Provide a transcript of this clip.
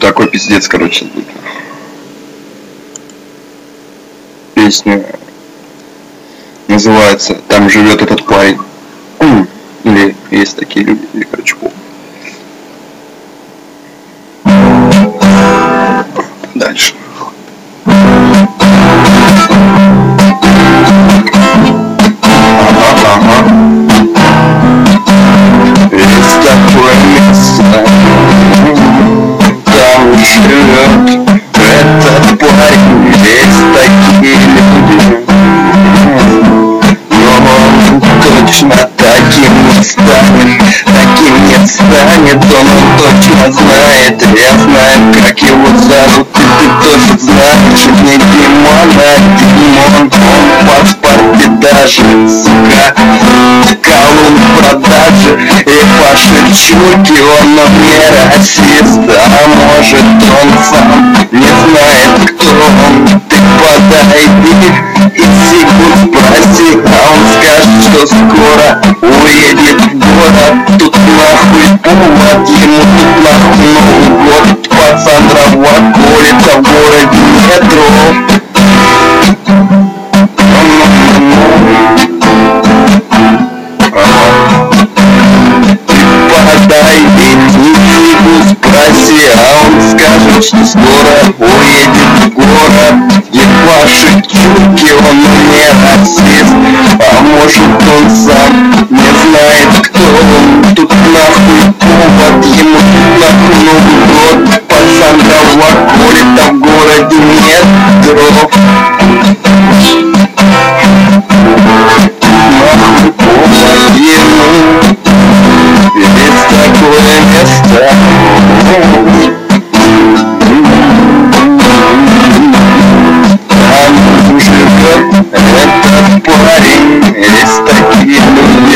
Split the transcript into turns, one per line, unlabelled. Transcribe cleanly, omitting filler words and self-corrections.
такой пиздец, короче, будет. Песня называется «Там живет этот парень». Или есть такие люди, или, короче, дальше. Есть такое место, там живет этот парень, есть такие люди, но он точно таким не станет, он точно знает, я знаю, как его зовут, и ты тоже знаешь, не Димон, а Димон, он в паспорте даже, сука, колун в продаже, и по шевчуке он не расист, а может он сам не знает, кто он, ты подойди и Сигу спроси, а он скажет, что скоро уедет в город, тут нахуй повод, ему тут нахуй Новый год, пацан дрова колется в городе метро. Подойди и Сигу спроси, а он скажет, что скоро уедет в город, и по шевчуке он не расист, а может он сам не знает, кто он, тут нахуй повод, ему тут нахуй Новый год, пацан дрова колет, а в городе нет дров. Нахуй повод ему, есть такое место. Там живет этот парень, есть такие люди.